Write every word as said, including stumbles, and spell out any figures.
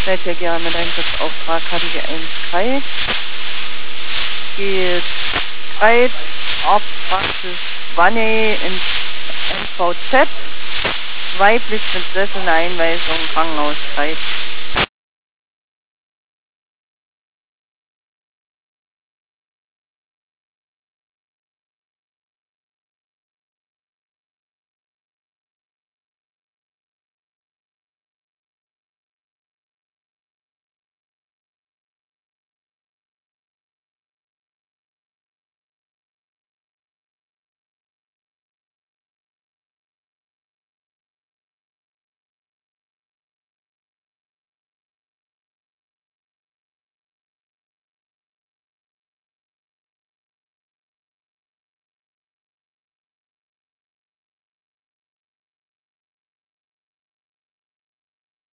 Feldjäger mit Einsatzauftrag K D G eins Kreit. Geht Kreit, Arztpraxis Wanne ins N V Z. Weiblich mit Sessel, eine Einweisung, Krankenhaus Kreit.